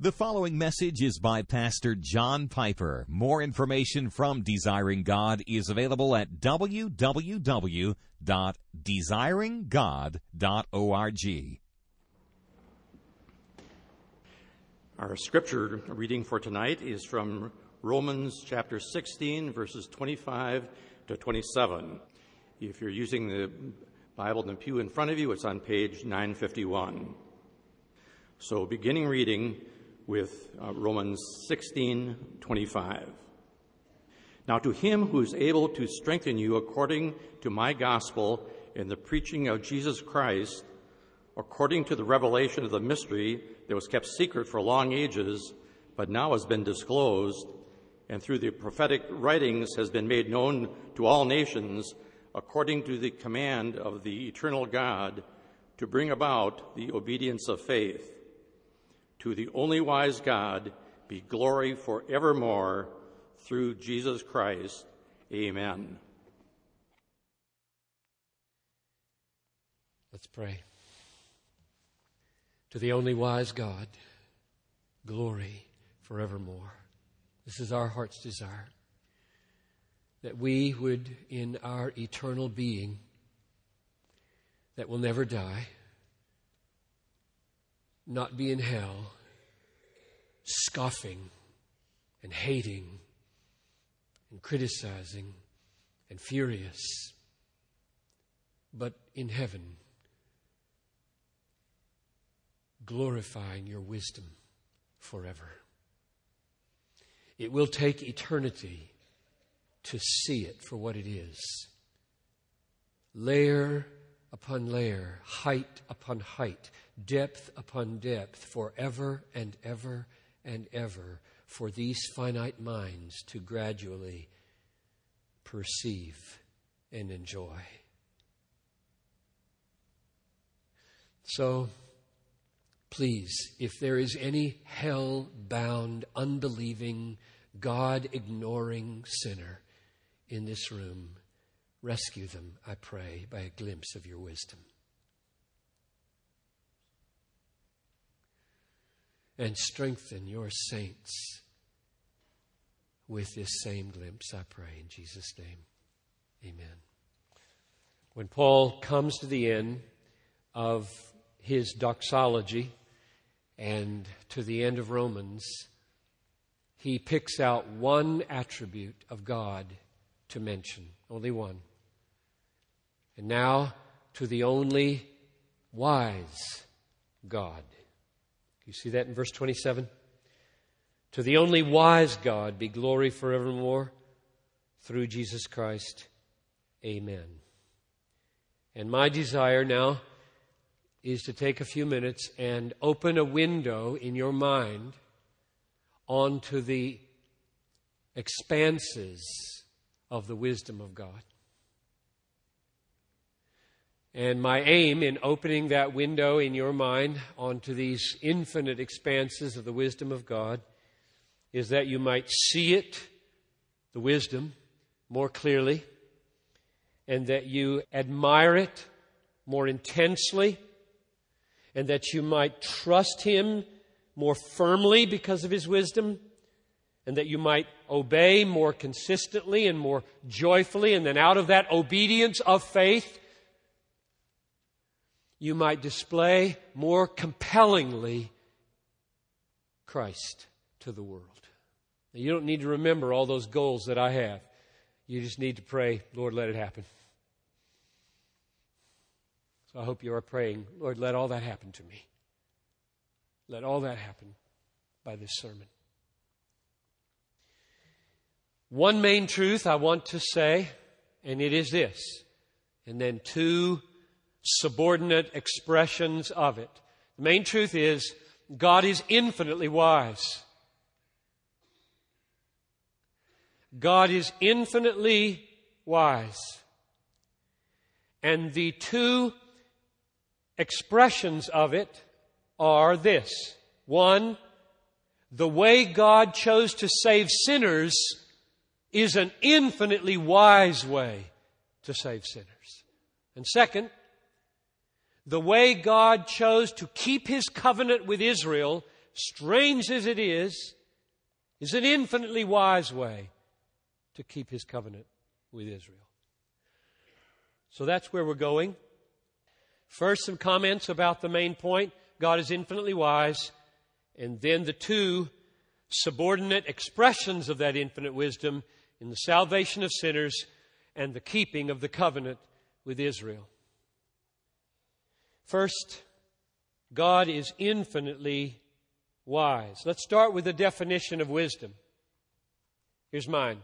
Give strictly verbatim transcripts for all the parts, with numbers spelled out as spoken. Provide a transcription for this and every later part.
The following message is by Pastor John Piper. More information from Desiring God is available at w w w dot desiring god dot org. Our scripture reading for tonight is from Romans chapter sixteen, verses twenty-five to twenty-seven. If you're using the Bible in the pew in front of you, it's on page nine fifty-one. So beginning reading with uh, Romans sixteen twenty-five. Now to him who is able to strengthen you according to my gospel in the preaching of Jesus Christ, according to the revelation of the mystery that was kept secret for long ages, but now has been disclosed, and through the prophetic writings has been made known to all nations, according to the command of the eternal God, to bring about the obedience of faith. To the only wise God be glory forevermore through Jesus Christ. Amen. Let's pray. To the only wise God, glory forevermore. This is our heart's desire, that we would, in our eternal being that will never die, not be in hell, scoffing and hating and criticizing and furious, but in heaven, glorifying your wisdom forever. It will take eternity to see it for what it is. Layer upon layer, height upon height, depth upon depth, forever and ever and ever, for these finite minds to gradually perceive and enjoy. So, please, if there is any hell-bound, unbelieving, God-ignoring sinner in this room, rescue them, I pray, by a glimpse of your wisdom. And strengthen your saints with this same glimpse, I pray, in Jesus' name. Amen. When Paul comes to the end of his doxology and to the end of Romans, he picks out one attribute of God to mention, only one. And now to the only wise God. You see that in verse twenty-seven? To the only wise God be glory forevermore through Jesus Christ. Amen. And my desire now is to take a few minutes and open a window in your mind onto the expanses of the wisdom of God. And my aim in opening that window in your mind onto these infinite expanses of the wisdom of God is that you might see it, the wisdom, more clearly, and that you admire it more intensely, and that you might trust Him more firmly because of His wisdom, and that you might obey more consistently and more joyfully, and then out of that obedience of faith, you might display more compellingly Christ to the world. Now, you don't need to remember all those goals that I have. You just need to pray, Lord, let it happen. So I hope you are praying, Lord, let all that happen to me. Let all that happen by this sermon. One main truth I want to say, and it is this, and then two subordinate expressions of it. The main truth is God is infinitely wise. God is infinitely wise. And the two expressions of it are this. One, the way God chose to save sinners is an infinitely wise way to save sinners. And second, the way God chose to keep His covenant with Israel strange as it is, is an infinitely wise way to keep His covenant with Israel. So that's where we're going. First, some comments about the main point. God is infinitely wise. And then the two subordinate expressions of that infinite wisdom in the salvation of sinners and the keeping of the covenant with Israel. First, God is infinitely wise. Let's start with the definition of wisdom. Here's mine.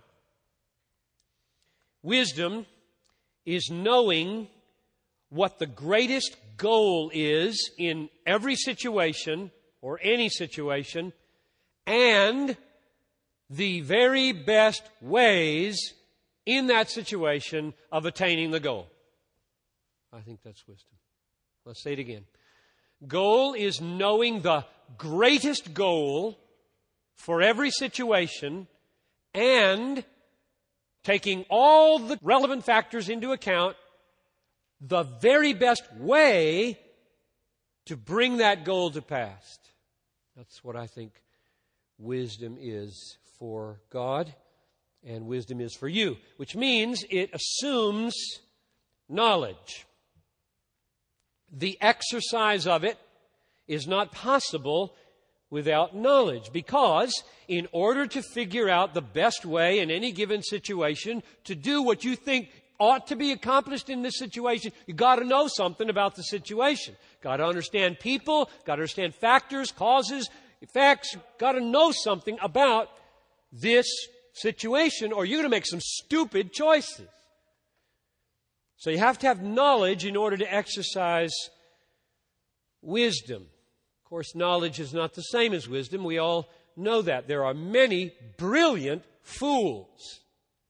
Wisdom is knowing what the greatest goal is in every situation or any situation, and the very best ways in that situation of attaining the goal. I think that's wisdom. Let's say it again. Goal is knowing the greatest goal for every situation and taking all the relevant factors into account, the very best way to bring that goal to pass. That's what I think wisdom is for God and wisdom is for you, which means it assumes knowledge. The exercise of it is not possible without knowledge, because in order to figure out the best way in any given situation to do what you think ought to be accomplished in this situation, you've got to know something about the situation. Got to understand people, got to understand factors, causes, effects, got to know something about this situation, or you're going to make some stupid choices. So you have to have knowledge in order to exercise wisdom. Of course, knowledge is not the same as wisdom. We all know that. There are many brilliant fools,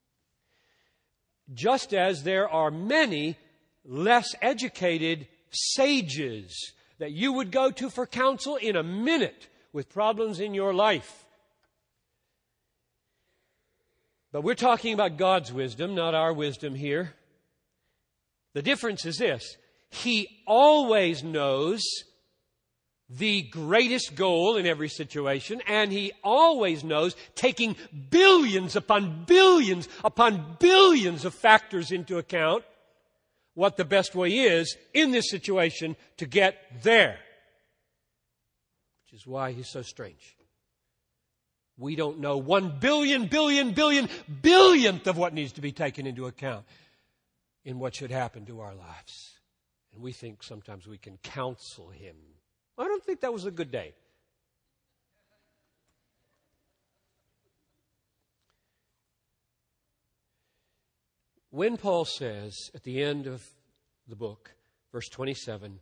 just as there are many less educated sages that you would go to for counsel in a minute with problems in your life. But we're talking about God's wisdom, not our wisdom here. The difference is this: He always knows the greatest goal in every situation, and He always knows, taking billions upon billions upon billions of factors into account, what the best way is in this situation to get there. Which is why He's so strange. We don't know one billion, billion, billion, billionth of what needs to be taken into account in what should happen to our lives. And we think sometimes we can counsel Him. I don't think that was a good day. When Paul says at the end of the book, verse twenty-seven,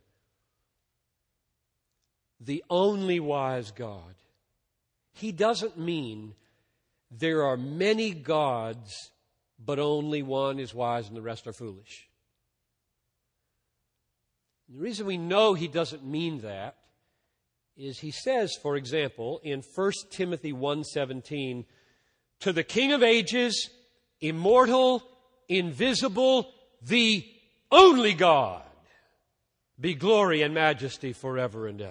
the only wise God, he doesn't mean there are many gods, but only one is wise and the rest are foolish. The reason we know he doesn't mean that is he says, for example, in First Timothy one seventeen, to the King of ages, immortal, invisible, the only God, be glory and majesty forever and ever.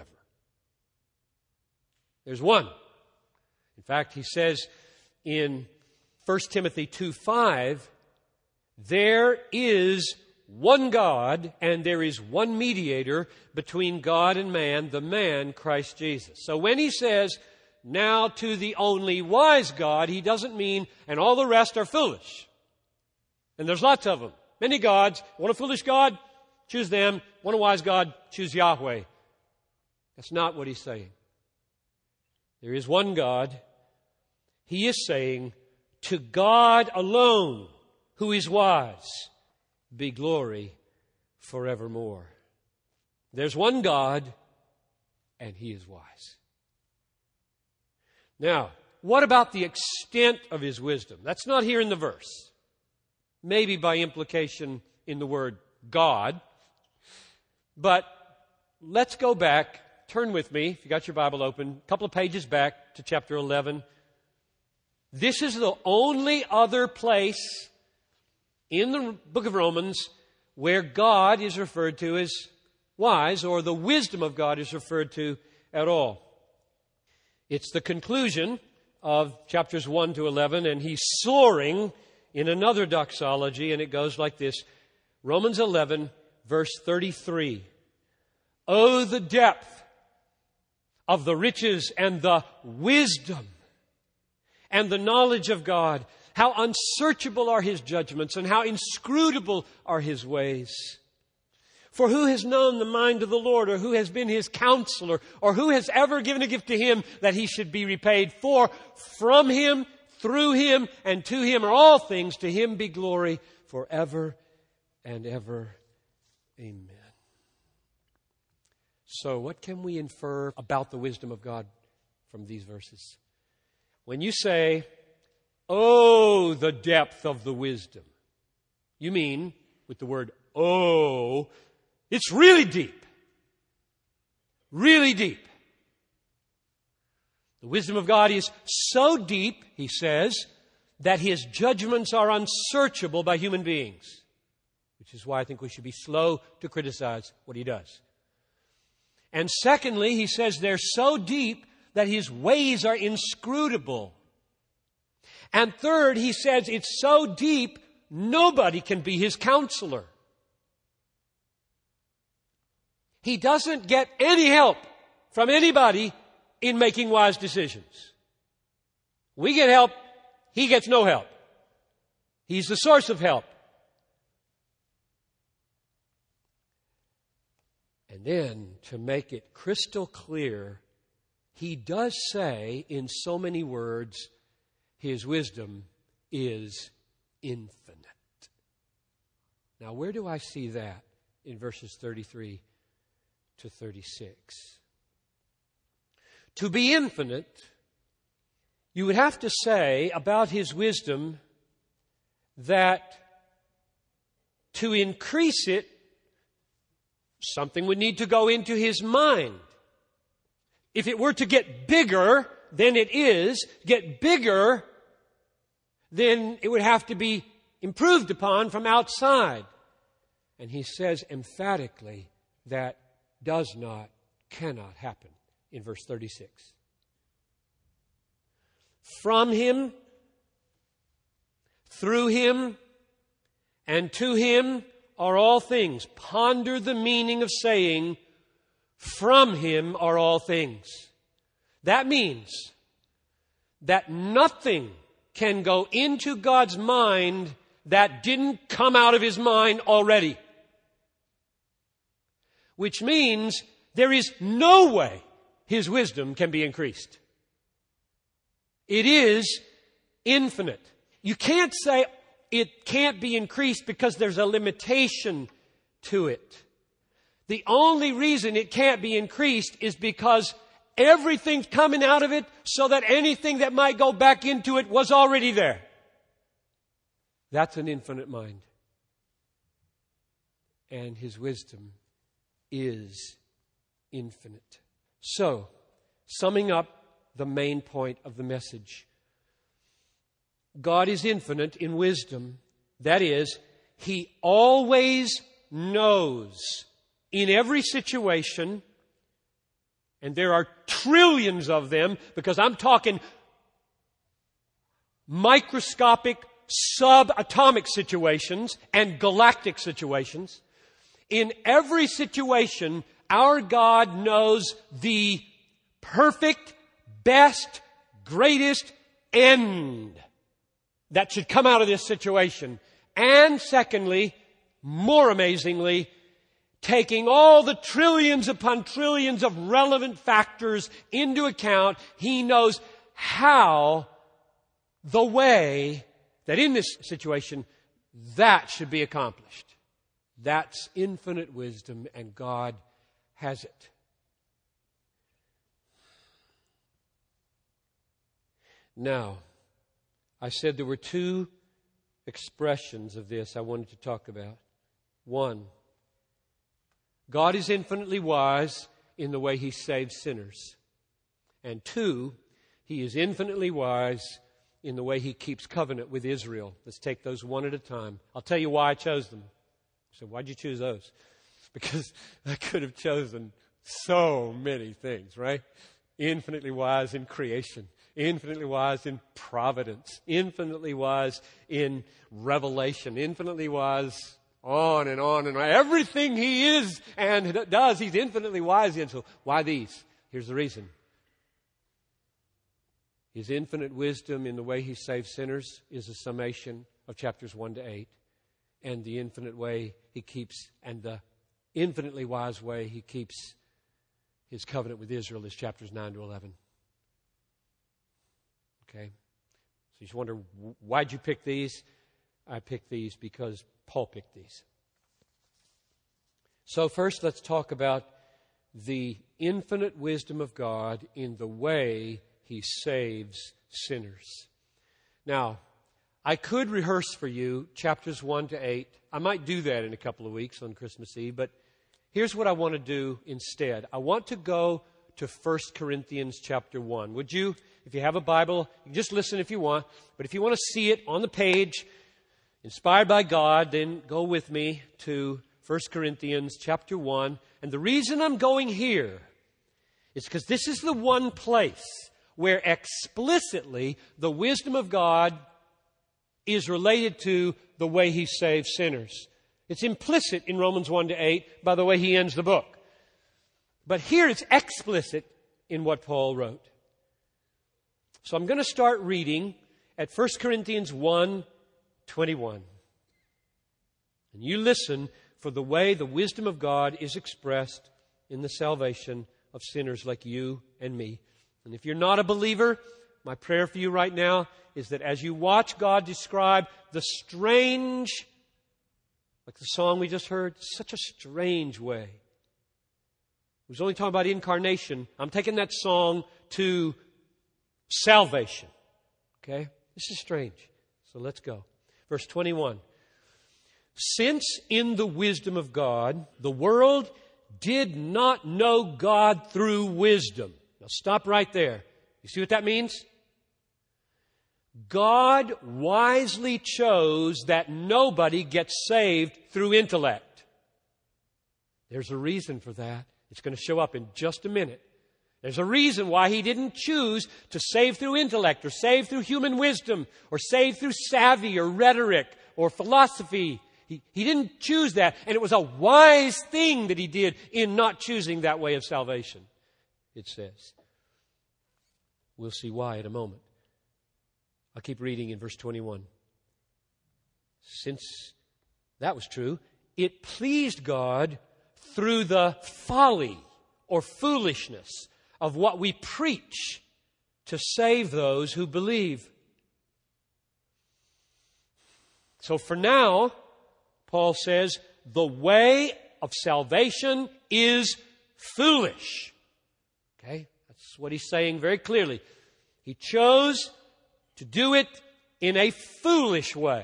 There's one. In fact, he says in First Timothy two five, there is one God and there is one mediator between God and man, the man Christ Jesus. So when he says, now to the only wise God, he doesn't mean, and all the rest are foolish. And there's lots of them. Many gods. Want a foolish God? Choose them. Want a wise God? Choose Yahweh. That's not what he's saying. There is one God. He is saying, to God alone, who is wise, be glory forevermore. There's one God, and He is wise. Now, what about the extent of His wisdom? That's not here in the verse. Maybe by implication in the word God. But let's go back. Turn with me, if you got your Bible open, a couple of pages back to chapter eleven. This is the only other place in the book of Romans where God is referred to as wise, or the wisdom of God is referred to at all. It's the conclusion of chapters one to eleven, and he's soaring in another doxology, and it goes like this. Romans eleven, verse thirty-three. Oh, the depth of the riches and the wisdom and the knowledge of God. How unsearchable are His judgments and how inscrutable are His ways. For who has known the mind of the Lord, or who has been His counselor, or who has ever given a gift to Him that He should be repaid? For from Him, through Him, and to Him are all things. To Him be glory forever and ever. Amen. So what can we infer about the wisdom of God from these verses? When you say, oh, the depth of the wisdom, you mean, with the word oh, it's really deep. Really deep. The wisdom of God is so deep, he says, that His judgments are unsearchable by human beings. Which is why I think we should be slow to criticize what He does. And secondly, he says they're so deep that His ways are inscrutable. And third, he says it's so deep, nobody can be His counselor. He doesn't get any help from anybody in making wise decisions. We get help, He gets no help. He's the source of help. And then, to make it crystal clear, he does say in so many words, His wisdom is infinite. Now, where do I see that in verses thirty-three to thirty-six? To be infinite, you would have to say about His wisdom that to increase it, something would need to go into His mind. If it were to get bigger than it is, get bigger, then it would have to be improved upon from outside. And he says emphatically that does not, cannot happen in verse thirty-six. From Him, through Him, and to Him are all things. Ponder the meaning of saying, from Him are all things. That means that nothing can go into God's mind that didn't come out of His mind already. Which means there is no way His wisdom can be increased. It is infinite. You can't say it can't be increased because there's a limitation to it. The only reason it can't be increased is because everything's coming out of it so that anything that might go back into it was already there. That's an infinite mind. And His wisdom is infinite. So, summing up the main point of the message. God is infinite in wisdom. That is, He always knows in every situation, and there are trillions of them, because I'm talking microscopic, subatomic situations and galactic situations. In every situation, our God knows the perfect, best, greatest end that should come out of this situation. And secondly, more amazingly, taking all the trillions upon trillions of relevant factors into account, He knows how, the way that in this situation, that should be accomplished. That's infinite wisdom, and God has it. Now, I said there were two expressions of this I wanted to talk about. One, God is infinitely wise in the way He saves sinners. And two, He is infinitely wise in the way He keeps covenant with Israel. Let's take those one at a time. I'll tell you why I chose them. So why'd you choose those? Because I could have chosen so many things, right? infinitely wise in creation, infinitely wise in providence, infinitely wise in revelation, infinitely wise on and on and on. Everything He is and does, He's infinitely wise in. So why these? Here's the reason. His infinite wisdom in the way He saves sinners is a summation of chapters one to eight. And the infinite way He keeps, and the infinitely wise way He keeps His covenant with Israel is chapters nine to eleven. Okay? So you just wonder, why'd you pick these? I picked these because Paul picked these. So first, let's talk about the infinite wisdom of God in the way He saves sinners. Now, I could rehearse for you chapters one to eight. I might do that in a couple of weeks on Christmas Eve, but here's what I want to do instead. I want to go to First Corinthians chapter one. Would you, if you have a Bible, you can just listen if you want, but if you want to see it on the page, inspired by God, then go with me to First Corinthians chapter one. And the reason I'm going here is because this is the one place where explicitly the wisdom of God is related to the way He saves sinners. It's implicit in Romans one to eight by the way he ends the book. But here it's explicit in what Paul wrote. So I'm going to start reading at First Corinthians one twenty-one. And you listen for the way the wisdom of God is expressed in the salvation of sinners like you and me. And if you're not a believer, my prayer for you right now is that as you watch God describe the strange, like the song we just heard, such a strange way. He was only talking about incarnation. I'm taking that song to salvation. Okay? This is strange. So let's go. Verse twenty-one. Since in the wisdom of God, the world did not know God through wisdom. Now stop right there. You see what that means? God wisely chose that nobody gets saved through intellect. There's a reason for that. It's going to show up in just a minute. There's a reason why He didn't choose to save through intellect or save through human wisdom or save through savvy or rhetoric or philosophy. He, he didn't choose that, and it was a wise thing that He did in not choosing that way of salvation, it says. We'll see why in a moment. I'll keep reading in verse twenty-one. Since that was true, it pleased God through the folly or foolishness of what we preach to save those who believe. So for now, Paul says, the way of salvation is foolish. Okay? That's what he's saying very clearly. He chose to do it in a foolish way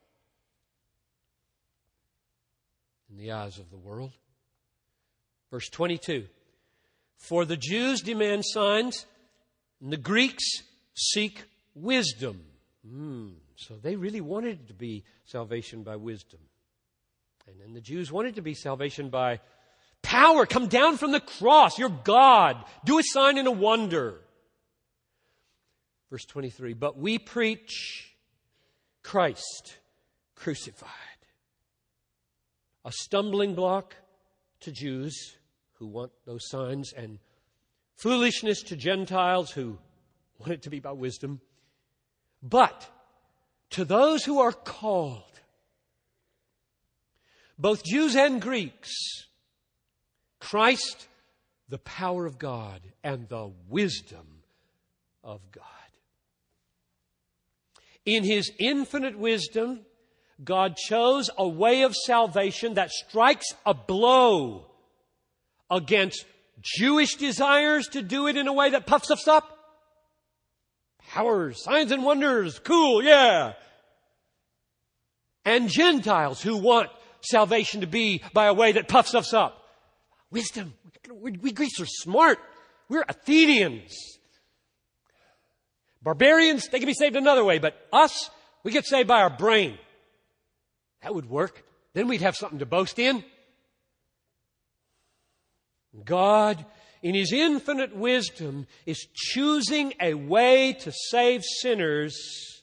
in the eyes of the world. Verse twenty-two. For the Jews demand signs, and the Greeks seek wisdom. Mm, so they really wanted it to be salvation by wisdom. And then the Jews wanted to be salvation by power. Come down from the cross. You're God. Do a sign and a wonder. Verse twenty-three. But we preach Christ crucified. A stumbling block to Jews who want those signs, and foolishness to Gentiles who want it to be by wisdom. But to those who are called, both Jews and Greeks, Christ, the power of God and the wisdom of God. In His infinite wisdom, God chose a way of salvation that strikes a blow against Jewish desires to do it in a way that puffs us up. Powers, signs and wonders, cool, yeah. And Gentiles who want salvation to be by a way that puffs us up. Wisdom. We, we Greeks are smart. We're Athenians. Barbarians, they can be saved another way, but us, we get saved by our brain. That would work. Then we'd have something to boast in. God, in His infinite wisdom, is choosing a way to save sinners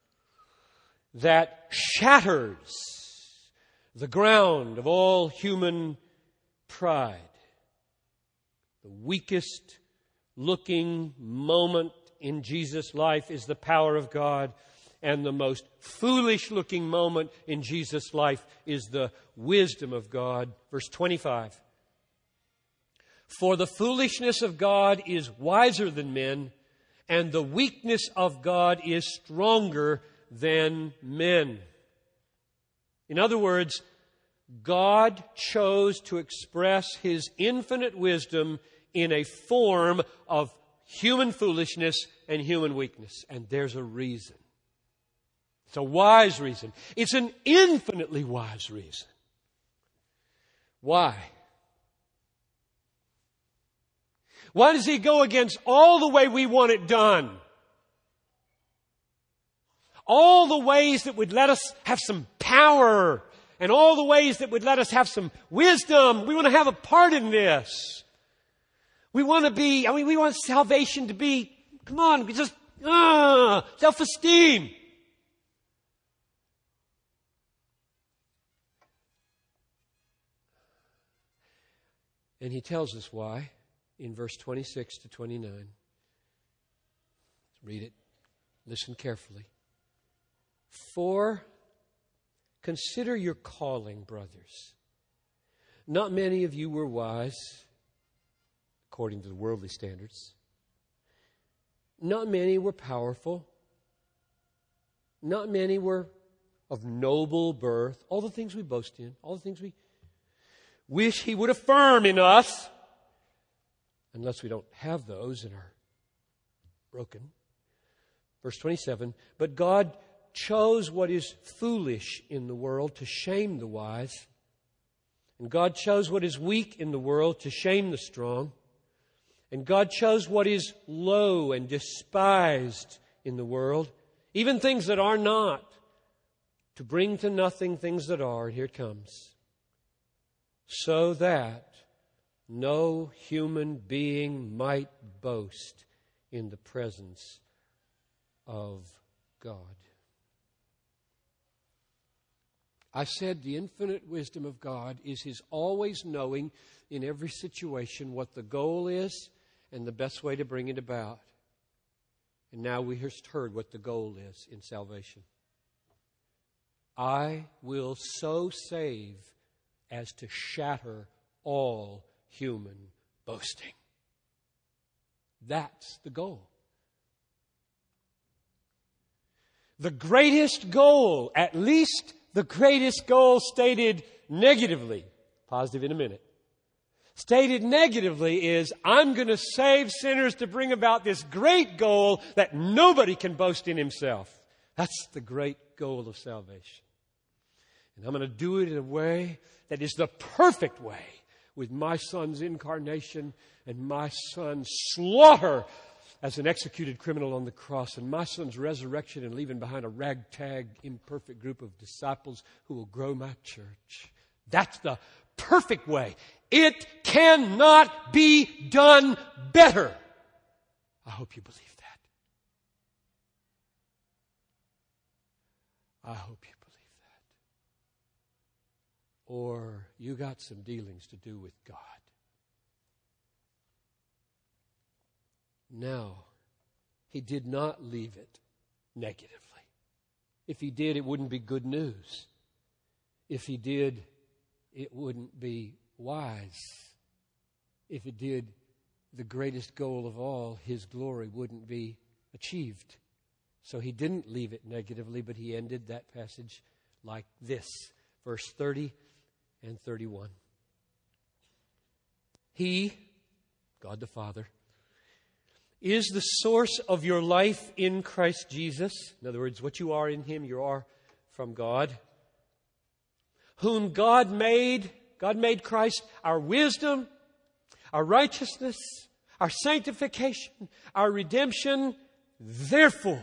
that shatters the ground of all human pride. The weakest looking moment in Jesus' life is the power of God, and the most foolish looking moment in Jesus' life is the wisdom of God. Verse twenty-five. For the foolishness of God is wiser than men, and the weakness of God is stronger than men. In other words, God chose to express His infinite wisdom in a form of human foolishness and human weakness. And there's a reason. It's a wise reason. It's an infinitely wise reason. Why? Why does He go against all the way we want it done? All the ways that would let us have some power, and all the ways that would let us have some wisdom. We want to have a part in this. We want to be, I mean, we want salvation to be, come on, just, uh, self-esteem. And He tells us why in verse twenty-six to twenty-nine. Let's read it. Listen carefully. For consider your calling, brothers. Not many of you were wise, according to the worldly standards. Not many were powerful. Not many were of noble birth. All the things we boast in, all the things we wish He would affirm in us, unless we don't have those and are broken. Verse twenty-seven, but God chose what is foolish in the world to shame the wise. And God chose what is weak in the world to shame the strong. And God chose what is low and despised in the world, even things that are not, to bring to nothing things that are. And here it comes. So that no human being might boast in the presence of God. I said the infinite wisdom of God is His always knowing in every situation what the goal is and the best way to bring it about. And now we just heard what the goal is in salvation. I will so save as to shatter all human boasting. That's the goal. The greatest goal, at least the greatest goal stated negatively, positive in a minute, stated negatively is, I'm going to save sinners to bring about this great goal that nobody can boast in himself. That's the great goal of salvation. And I'm going to do it in a way that is the perfect way, with my Son's incarnation and my Son's slaughter as an executed criminal on the cross, and my Son's resurrection and leaving behind a ragtag, imperfect group of disciples who will grow my church. That's the perfect way. It cannot be done better. I hope you believe that. I hope you believe that. Or you got some dealings to do with God. Now, He did not leave it negatively. If He did, it wouldn't be good news. If He did, it wouldn't be wise. If it did, the greatest goal of all, His glory, wouldn't be achieved. So He didn't leave it negatively, but He ended that passage like this. Verse thirty and thirty-one. He, God the Father, is the source of your life in Christ Jesus. In other words, what you are in Him, you are from God. Whom God made, God made Christ our wisdom, our righteousness, our sanctification, our redemption. Therefore,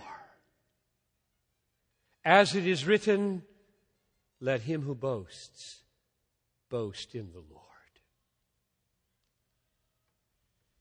as it is written, let him who boasts, boast in the Lord.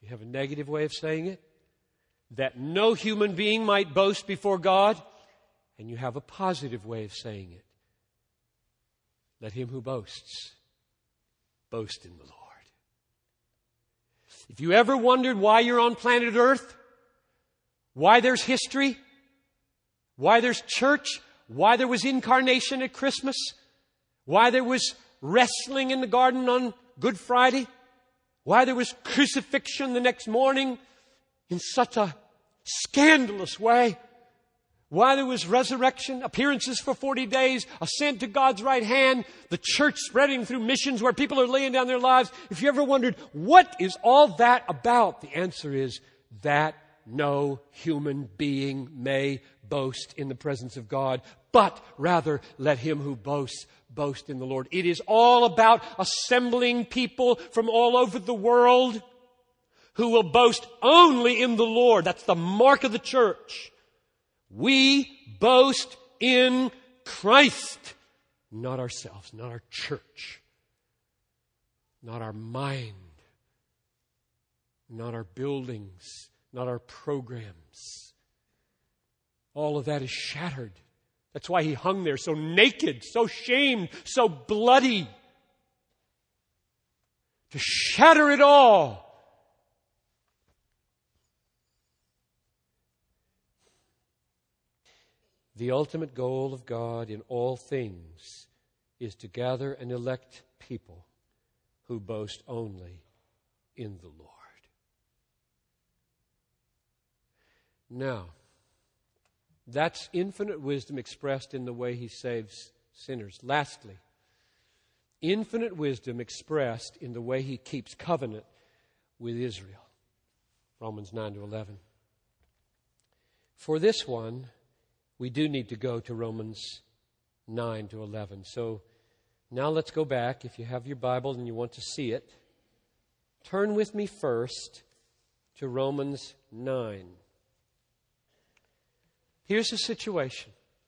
You have a negative way of saying it, that no human being might boast before God. And you have a positive way of saying it. Let him who boasts, boast in the Lord. If you ever wondered why you're on planet Earth, why there's history, why there's church, why there was incarnation at Christmas, why there was wrestling in the garden on Good Friday, why there was crucifixion the next morning in such a scandalous way, why there was resurrection, appearances for forty days, ascent to God's right hand, the church spreading through missions where people are laying down their lives. If you ever wondered, what is all that about? The answer is that no human being may boast in the presence of God, but rather let him who boasts boast in the Lord. It is all about assembling people from all over the world who will boast only in the Lord. That's the mark of the church. We boast in Christ, not ourselves, not our church, not our mind, not our buildings, not our programs. All of that is shattered. That's why he hung there so naked, so shamed, so bloody. To shatter it all. The ultimate goal of God in all things is to gather and elect people who boast only in the Lord. Now, that's infinite wisdom expressed in the way he saves sinners. Lastly, infinite wisdom expressed in the way he keeps covenant with Israel. Romans nine to eleven. For this one, we do need to go to Romans nine to eleven. So now let's go back. If you have your Bible and you want to see it, turn with me first to Romans nine. Here's the situation.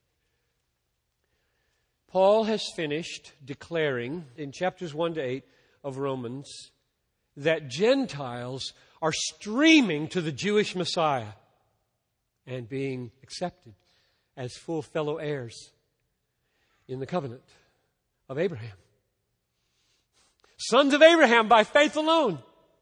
Paul has finished declaring in chapters one to eight of Romans that Gentiles are streaming to the Jewish Messiah and being accepted as full fellow heirs in the covenant of Abraham. Sons of Abraham by faith alone.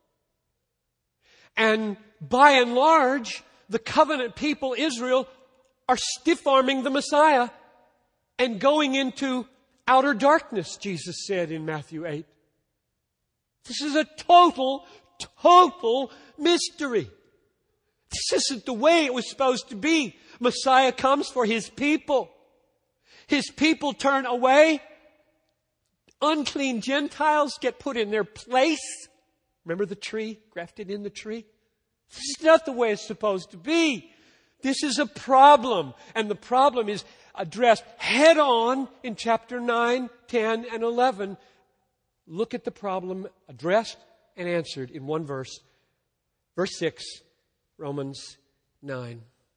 And by and large, the covenant people, Israel, are stiff-arming the Messiah and going into outer darkness, Jesus said in Matthew eight. This is a total, total mystery. This isn't the way it was supposed to be. Messiah comes for his people. His people turn away. Unclean Gentiles get put in their place. Remember the tree? Grafted in the tree? This is not the way it's supposed to be. This is a problem. And the problem is addressed head on in chapter nine, ten, and eleven. Look at the problem addressed and answered in one verse. Verse six, Romans nine.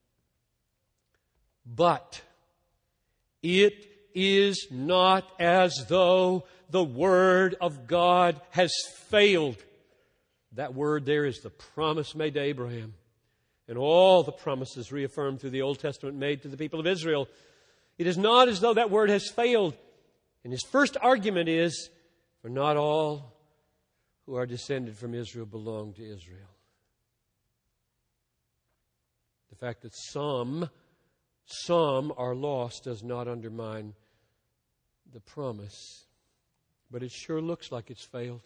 But it is not as though the word of God has failed. That word there is the promise made to Abraham. And all the promises reaffirmed through the Old Testament made to the people of Israel. It is not as though that word has failed. And his first argument is, for not all who are descended from Israel belong to Israel. The fact that some, some are lost does not undermine the promise. But it sure looks like it's failed.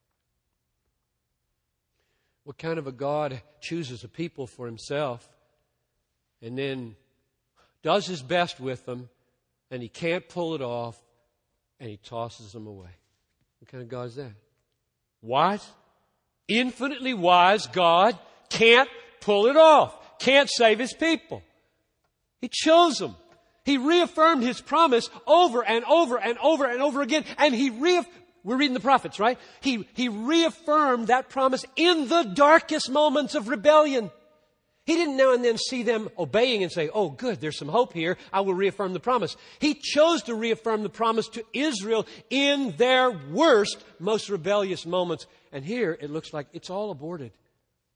What kind of a God chooses a people for himself and then does his best with them and he can't pull it off and he tosses them away? What kind of God is that? Wise? Infinitely wise God can't pull it off. Can't save his people. He chose them. He reaffirmed his promise over and over and over and over again. And he reaffirmed, we're reading the prophets, right? He, he reaffirmed that promise in the darkest moments of rebellion. He didn't now and then see them obeying and say, oh, good, there's some hope here. I will reaffirm the promise. He chose to reaffirm the promise to Israel in their worst, most rebellious moments. And here it looks like it's all aborted.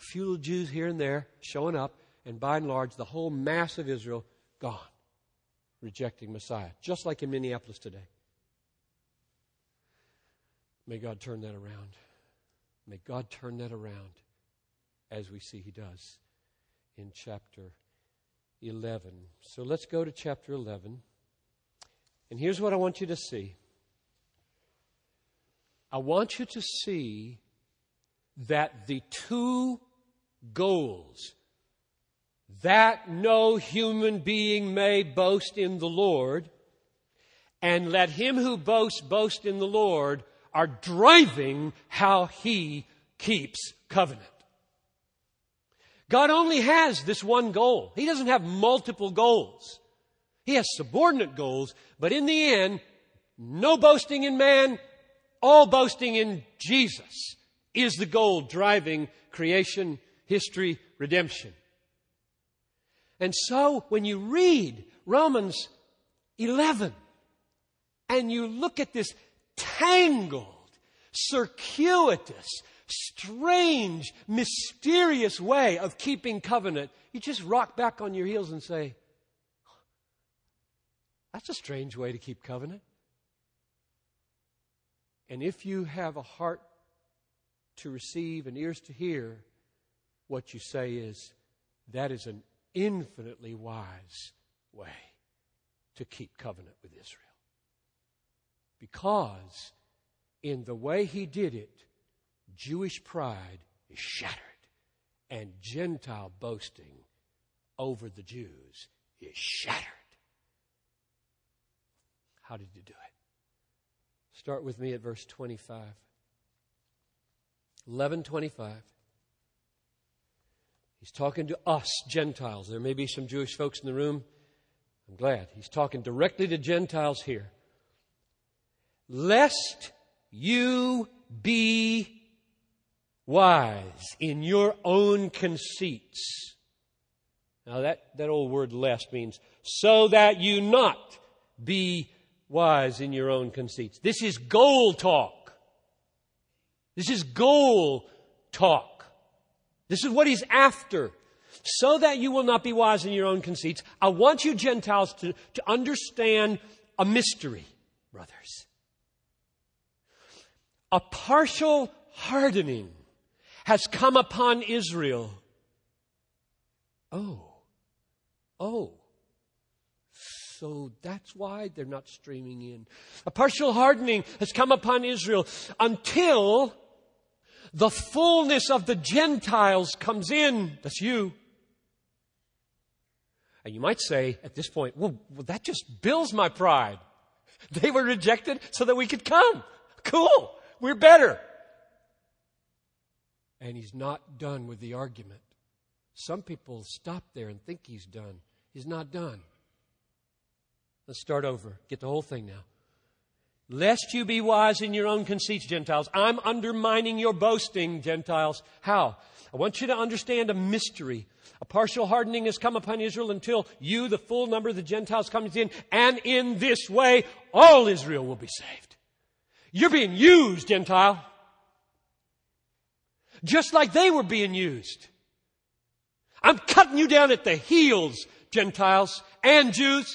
few little Jews here and there showing up, and by and large, the whole mass of Israel gone, rejecting Messiah, just like in Minneapolis today. May God turn that around. May God turn that around, as we see He does in chapter eleven. So let's go to chapter eleven. And here's what I want you to see. I want you to see that the two goals, that no human being may boast in the Lord, and let him who boasts boast in the Lord, are driving how He keeps covenant. God only has this one goal. He doesn't have multiple goals. He has subordinate goals, but in the end, no boasting in man, all boasting in Jesus is the goal driving creation, history, redemption. And so when you read Romans eleven and you look at this tangled, circuitous, strange, mysterious way of keeping covenant, you just rock back on your heels and say, that's a strange way to keep covenant. And if you have a heart to receive and ears to hear, what you say is, that is an infinitely wise way to keep covenant with Israel. Because in the way He did it, Jewish pride is shattered, and Gentile boasting over the Jews is shattered. How did He do it? Start with me at verse twenty-five. eleven twenty-five. He's talking to us, Gentiles. There may be some Jewish folks in the room. I'm glad. He's talking directly to Gentiles here. Lest you be wise in your own conceits. Now that, that old word lest means so that you not be wise in your own conceits. This is goal talk. This is goal talk. This is what He's after. So that you will not be wise in your own conceits. I want you Gentiles to, to understand a mystery, brothers. A partial hardening has come upon Israel. Oh, oh. So that's why they're not streaming in. A partial hardening has come upon Israel until the fullness of the Gentiles comes in. That's you. And you might say at this point, well, well, that just builds my pride. They were rejected so that we could come. Cool. We're better. And He's not done with the argument. Some people stop there and think He's done. He's not done. Let's start over. Get the whole thing now. Lest you be wise in your own conceits, Gentiles. I'm undermining your boasting, Gentiles. How? I want you to understand a mystery. A partial hardening has come upon Israel until you, the full number of the Gentiles, comes in. And in this way, all Israel will be saved. You're being used, Gentile. Just like they were being used. I'm cutting you down at the heels, Gentiles and Jews.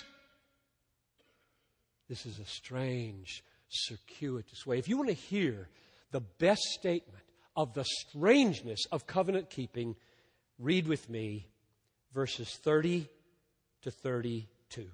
This is a strange, circuitous way. If you want to hear the best statement of the strangeness of covenant keeping, read with me verses thirty to thirty-two.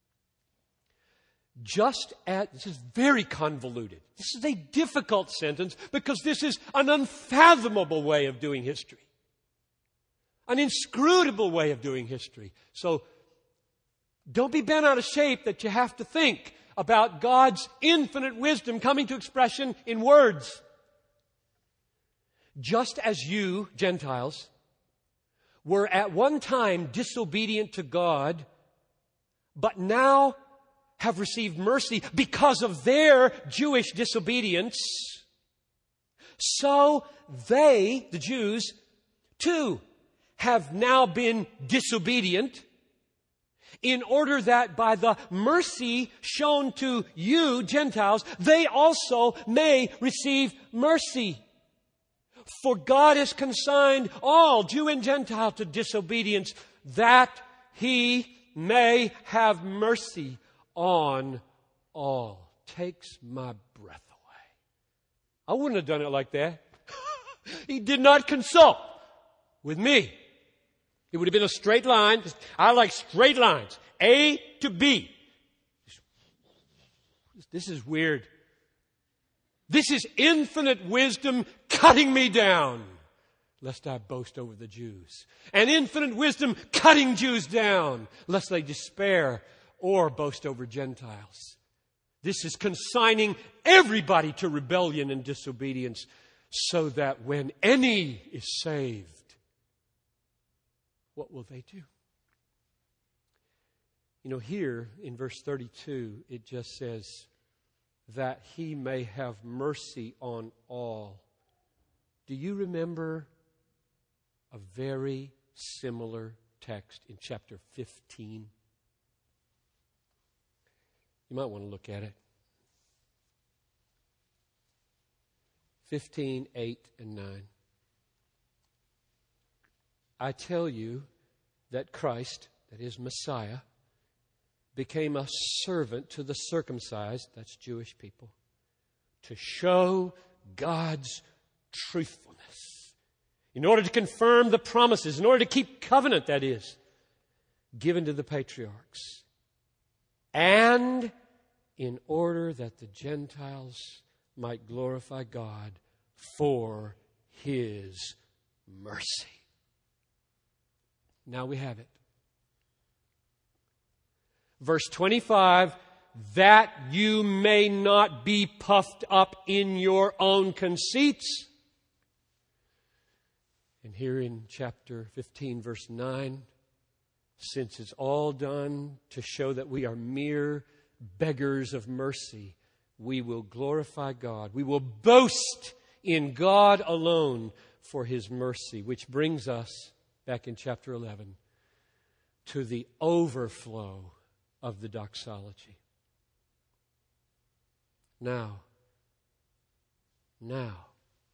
Just at, this is very convoluted. This is a difficult sentence because this is an unfathomable way of doing history. An inscrutable way of doing history. So don't be bent out of shape that you have to think about God's infinite wisdom coming to expression in words. Just as you, Gentiles, were at one time disobedient to God, but now have received mercy because of their Jewish disobedience, so they, the Jews, too, have now been disobedient, in order that by the mercy shown to you, Gentiles, they also may receive mercy. For God has consigned all, Jew and Gentile, to disobedience, that He may have mercy on all. Takes my breath away. I wouldn't have done it like that. He did not consult with me. It would have been a straight line. I like straight lines. A to B. This is weird. This is infinite wisdom cutting me down, lest I boast over the Jews. And infinite wisdom cutting Jews down, lest they despair or boast over Gentiles. This is consigning everybody to rebellion and disobedience, so that when any is saved, what will they do? You know, here in verse thirty-two, it just says, that He may have mercy on all. Do you remember a very similar text in chapter fifteen? You might want to look at it. fifteen, eight, and nine. I tell you that Christ, that is Messiah, became a servant to the circumcised, that's Jewish people, to show God's truthfulness, in order to confirm the promises, in order to keep covenant, that is, given to the patriarchs, and in order that the Gentiles might glorify God for His mercy. Now we have it. Verse twenty-five, that you may not be puffed up in your own conceits. And here in chapter fifteen, verse nine, since it's all done to show that we are mere beggars of mercy, we will glorify God. We will boast in God alone for His mercy, which brings us, back in chapter eleven, to the overflow of the doxology. Now, now,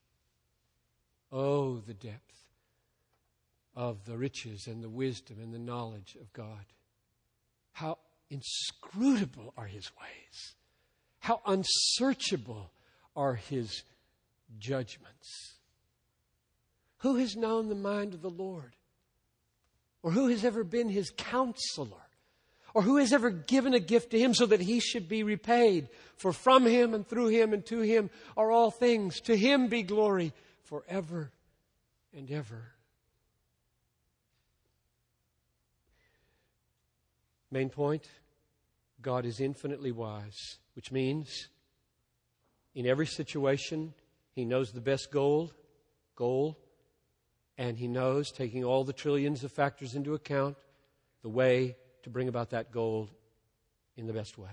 oh, the depth of the riches and the wisdom and the knowledge of God. How inscrutable are His ways. How unsearchable are His judgments. Who has known the mind of the Lord? Or who has ever been His counselor? Or who has ever given a gift to Him so that He should be repaid? For from Him and through Him and to Him are all things. To Him be glory forever and ever. Main point, God is infinitely wise, which means in every situation, He knows the best goal, goal, and He knows, taking all the trillions of factors into account, the way to bring about that goal in the best way.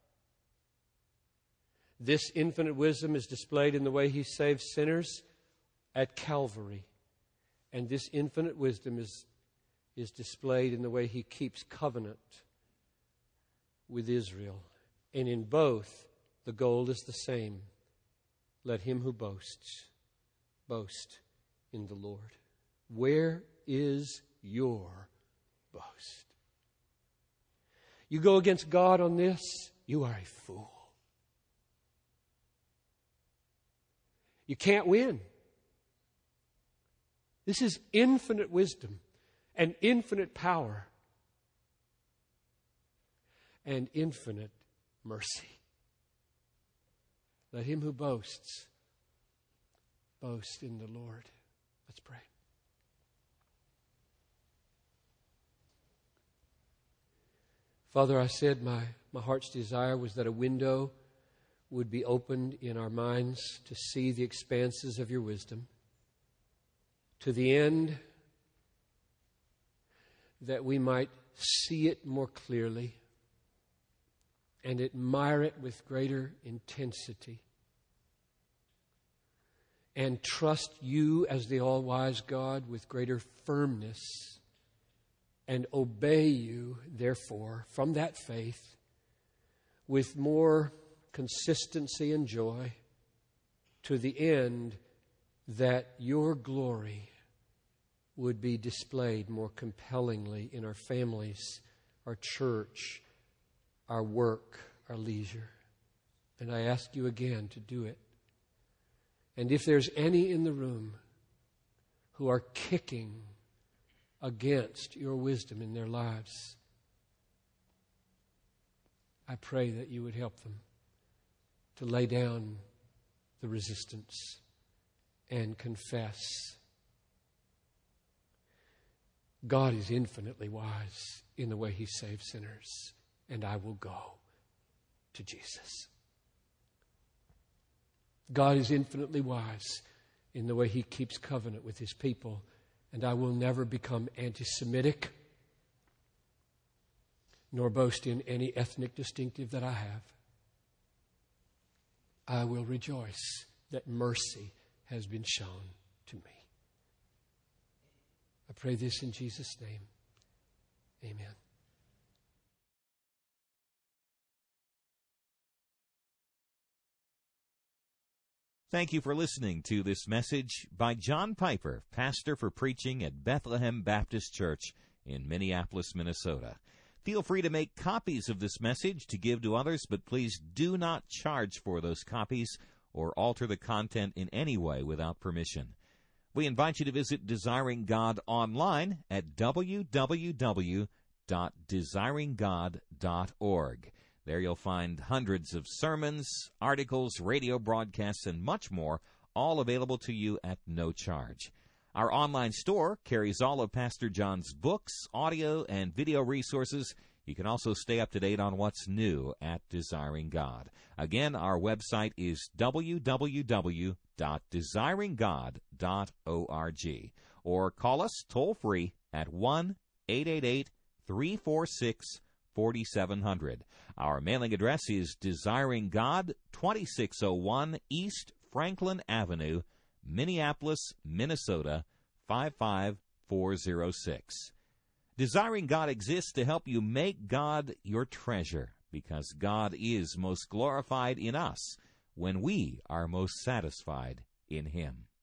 This infinite wisdom is displayed in the way He saves sinners at Calvary. And this infinite wisdom is, is displayed in the way He keeps covenant with Israel. And in both, the goal is the same. Let him who boasts, boast in the Lord. Where is your boast? You go against God on this, you are a fool. You can't win. This is infinite wisdom and infinite power and infinite mercy. Let him who boasts, boast in the Lord. Let's pray. Father, I said my, my heart's desire was that a window would be opened in our minds to see the expanses of your wisdom, to the end that we might see it more clearly and admire it with greater intensity, and trust you as the all-wise God with greater firmness, and obey you, therefore, from that faith with more consistency and joy, to the end that your glory would be displayed more compellingly in our families, our church, our work, our leisure. And I ask you again to do it. And if there's any in the room who are kicking against your wisdom in their lives, I pray that you would help them to lay down the resistance and confess. God is infinitely wise in the way He saves sinners, and I will go to Jesus. God is infinitely wise in the way He keeps covenant with His people, and I will never become anti-Semitic nor boast in any ethnic distinctive that I have. I will rejoice that mercy has been shown to me. I pray this in Jesus' name. Amen. Thank you for listening to this message by John Piper, pastor for preaching at Bethlehem Baptist Church in Minneapolis, Minnesota. Feel free to make copies of this message to give to others, but please do not charge for those copies or alter the content in any way without permission. We invite you to visit Desiring God online at w w w dot desiring god dot org. There you'll find hundreds of sermons, articles, radio broadcasts, and much more, all available to you at no charge. Our online store carries all of Pastor John's books, audio, and video resources. You can also stay up to date on what's new at Desiring God. Again, our website is w w w dot desiring god dot org, or call us toll-free at one eight eight eight, three four six, four seven zero zero. Our mailing address is Desiring God, twenty-six oh one East Franklin Avenue, Minneapolis, Minnesota, five five four zero six. Desiring God exists to help you make God your treasure, because God is most glorified in us when we are most satisfied in Him.